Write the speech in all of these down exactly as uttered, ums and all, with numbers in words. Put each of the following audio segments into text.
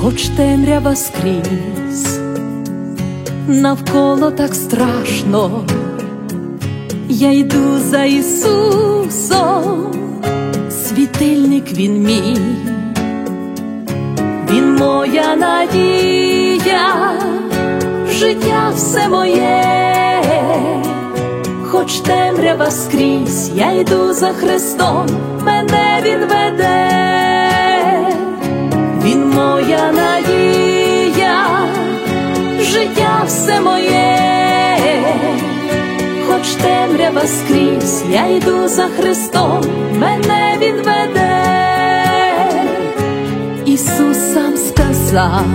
хоч темрява скрізь, навколо так страшно, я йду за Ісусом, світильник Він мій, Він моя надія, життя все моє, хоч темрява скрізь, я йду за Христом, мене Він веде, Він моя надія, життя все моє, хоч темрява скрізь, я йду за Христом, мене Він веде. Ісус сам сказав,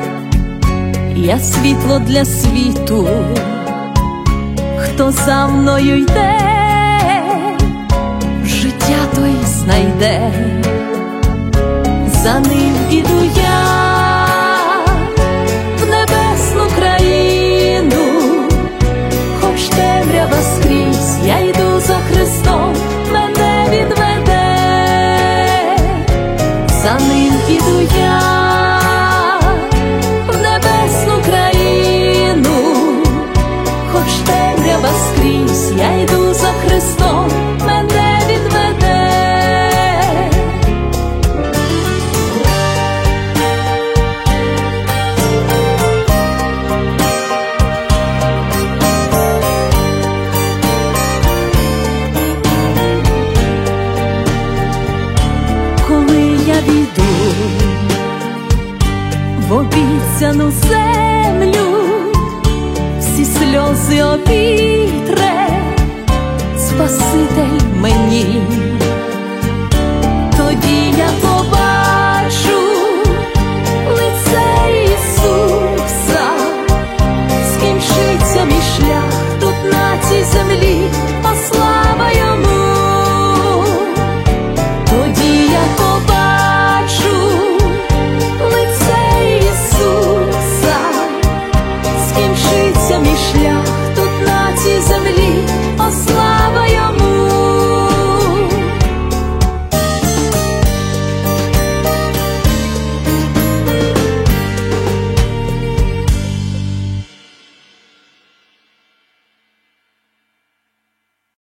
я світло для світу, хто за мною йде, життя той знайде, за ним іду я в небесну країну, хоч темрява скрізь, я йду за Христом, мене Він веде, за ним іду я в небесну країну, хоч темрява скрізь, я йду за Христом, мене Він веде. В обіцяну землю всі сльози обітре, Спаситель мені